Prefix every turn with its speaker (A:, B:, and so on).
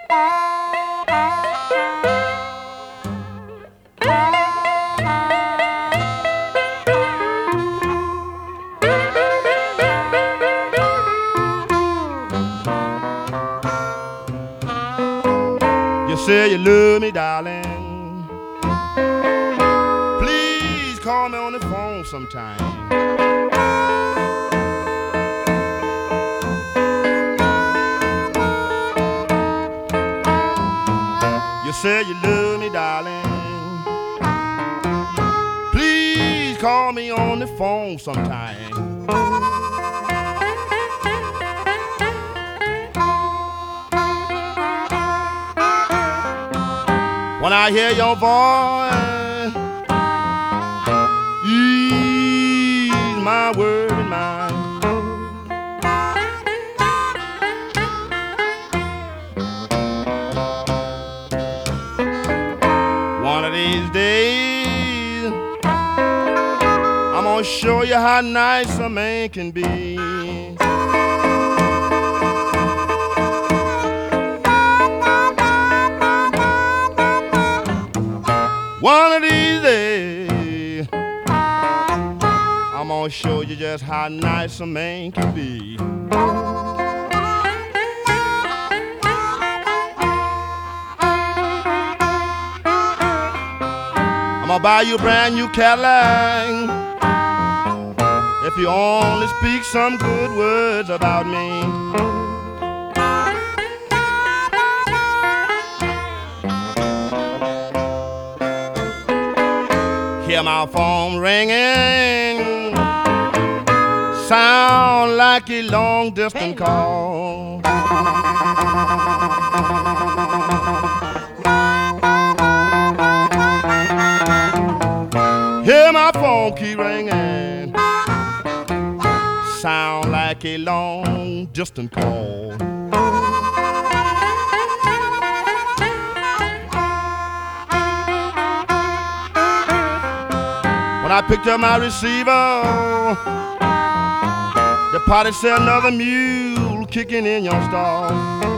A: You say you love me, darling. Please call me on the phone sometime. You say you love me, darling. Please call me on the phone sometime. When I hear your voice, ease my worried mind. One of these days, I'm gonna show you how nice a man can be. One of these days, I'm gonna show you just how nice a man can be. I'm gonna buy you a brand new Cadillac if you only speak some good words about me. Hear my phone ringing, sound like a long distance call. Hear my phone keep ringing, sound like a long distance call. When I picked up my receiver, the party said another mule kicking in your stall.